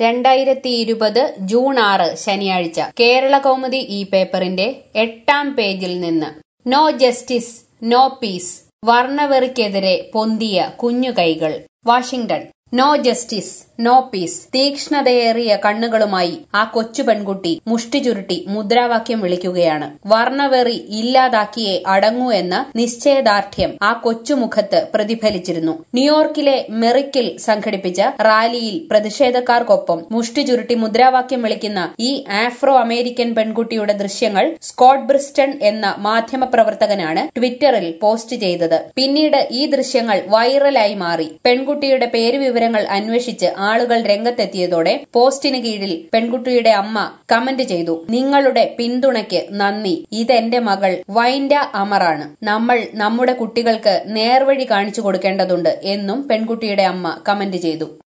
2020 June 6 ശനിയാഴ്ച കേരളകൗമുദി ഈ പേപ്പറിന്റെ 8-ാം പേജിൽ നിന്ന് നോ ജസ്റ്റിസ് നോ പീസ് വർണ്ണവെറിക്കെതിരെ പൊന്തിയ കുഞ്ഞുകൈകൾ. Washington. No justice no peace. തീക്ഷ്ണതയേറിയ കണ്ണുകളുമായി ആ കൊച്ചു പെൺകുട്ടി മുഷ്ടി ചുരുട്ടി മുദ്രാവാക്യം വിളിക്കുകയാണ്. വർണ്ണവെറി ഇല്ലാതാക്കിയേ അടങ്ങൂ എന്ന നിശ്ചയദാർഢ്യം ആ കൊച്ചുമുഖത്ത് പ്രതിഫലിച്ചിരുന്നു. ന്യൂയോർക്കിലെ മെറിക്കിൽ സംഘടിപ്പിച്ച റാലിയിൽ പ്രതിഷേധക്കാർക്കൊപ്പം മുഷ്ടി ചുരുട്ടി മുദ്രാവാക്യം വിളിക്കുന്ന ഈ ആഫ്രോ അമേരിക്കൻ പെൺകുട്ടിയുടെ ദൃശ്യങ്ങൾ സ്കോട്ട് ബ്രിസ്റ്റൺ എന്ന മാധ്യമപ്രവർത്തകനാണ് ട്വിറ്ററിൽ പോസ്റ്റ് ചെയ്തത്. പിന്നീട് ഈ ദൃശ്യങ്ങൾ വൈറലായി മാറി. പെൺകുട്ടിയുടെ പേരുവിവരങ്ങൾ അന്വേഷിച്ച് ആളുകൾ രംഗത്തെത്തിയതോടെ പോസ്റ്റിന് കീഴിൽ പെൺകുട്ടിയുടെ അമ്മ കമന്റ് ചെയ്തു: നിങ്ങളുടെ പിന്തുണയ്ക്ക് നന്ദി. ഇതെന്റെ മകൾ വൈൻഡ അമറാണ്. നമ്മൾ നമ്മുടെ കുട്ടികൾക്ക് നേർവഴി കാണിച്ചു കൊടുക്കേണ്ടതുണ്ട് എന്നും പെൺകുട്ടിയുടെ അമ്മ കമന്റ് ചെയ്തു.